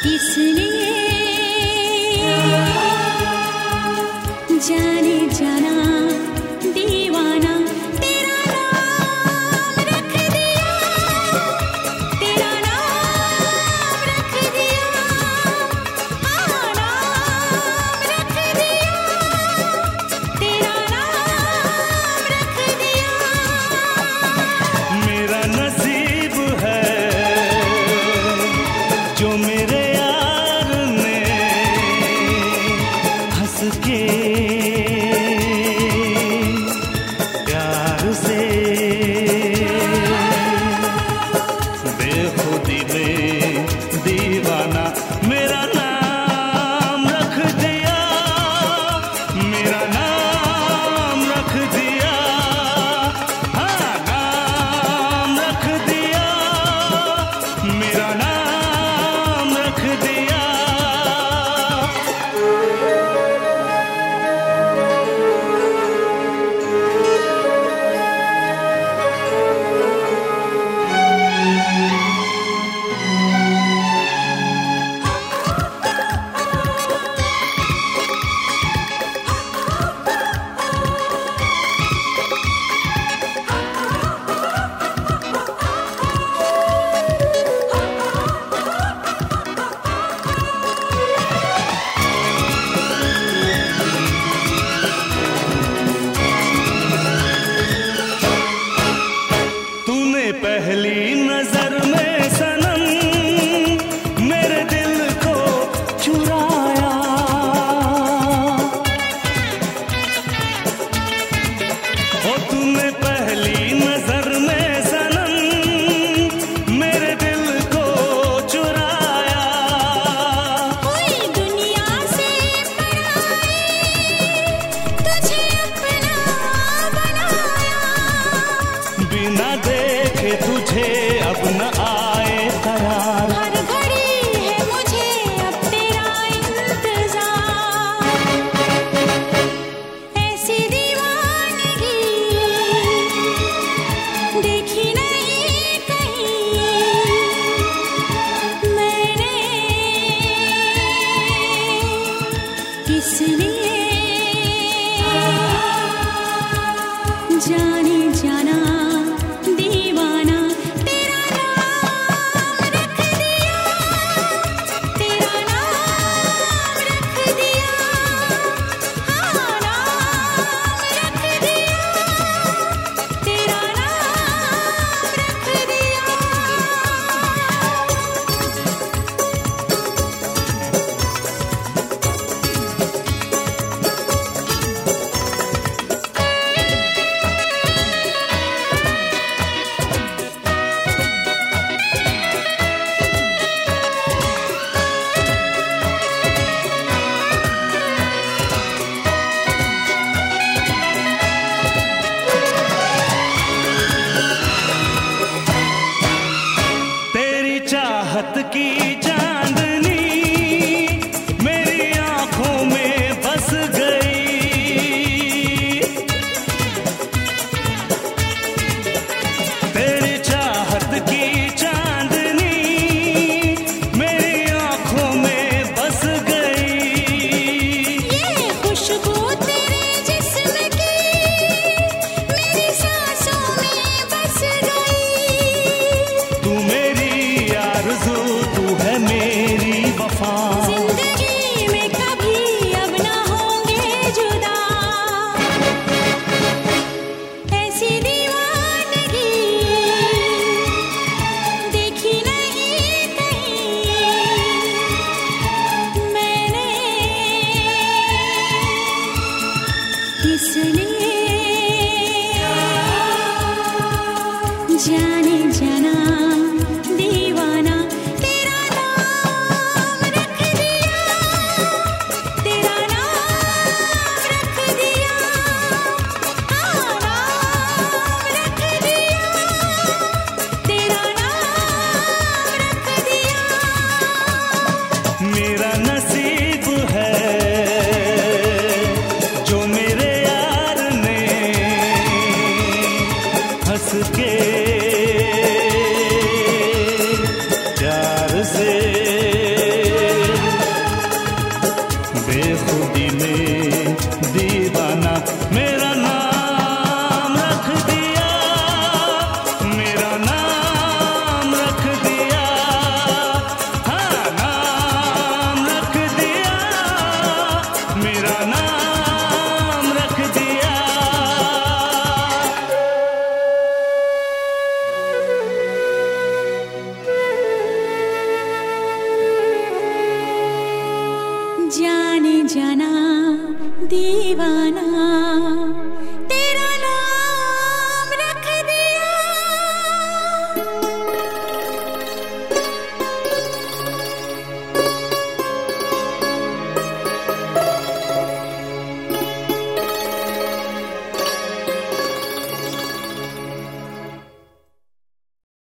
इसलिए जाने जाना दीवाना तेरा नाम रख दिया, तेरा नाम रख दिया, नाम रख दिया, तेरा नाम रख दिया। मेरा नसीब है जो मेरे यार ने हंस के प्यार से बेखुदी में दीवाना मेरा नाम रख दिया, मेरा नाम रख दिया, हाँ नाम रख दिया, मेरा नाम रख दिया। पहली नजर में सनम मेरे दिल को चुराया, ओ तूने पहली नजर में सनम मेरे दिल को चुराया। कोई दुनिया से पराई तुझे अपना बनाया, बिना देखे तुझे अब न आए करार, हर घड़ी है मुझे अब तेरा इंतजार। ऐसी दीवानगी देखी नहीं कहीं मैंने, इसलिए जाने जाना दीवाना तेरा नाम रख दिया, तेरा नाम रख दिया, नाम रख दिया, तेरा नाम रख दिया। तेरी चाहत की चांदनी मेरी आंखों में बस गई, तेरी चाहत की चांदनी मेरी आंखों में बस गई। ये खुशबू तेरे जिस्म की मेरी सांसों में बस गई, तू मेरी आरज़ू, तू है मेरी वफा, जिंदगी में कभी अब ना होंगे जुदा। ऐसी दीवानगी देखी नहीं कहीं मैंने, इसलिए जाने जाना दीवाना तेरा नाम रख दिया, तेरा नाम रख दिया, नाम रख दिया, तेरा नाम रख दिया। मेरा नसीब है जो मेरे यार ने हंस के प्यार से दीवाना